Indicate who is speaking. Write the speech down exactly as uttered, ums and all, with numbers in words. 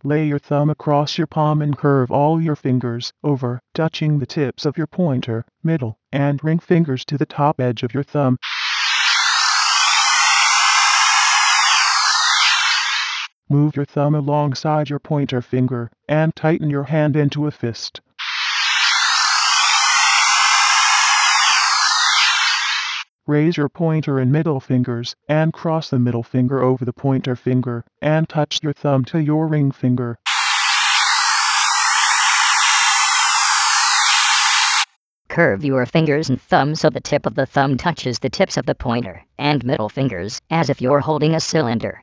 Speaker 1: Lay your thumb across your palm and curve all your fingers over, touching the tips of your pointer, middle, and ring fingers to the top edge of your thumb. Move your thumb alongside your pointer finger, and tighten your hand into a fist. Raise your pointer and middle fingers, and cross the middle finger over the pointer finger, and touch your thumb to your ring finger.
Speaker 2: Curve your fingers and thumb so the tip of the thumb touches the tips of the pointer and middle fingers, as if you're holding a cylinder.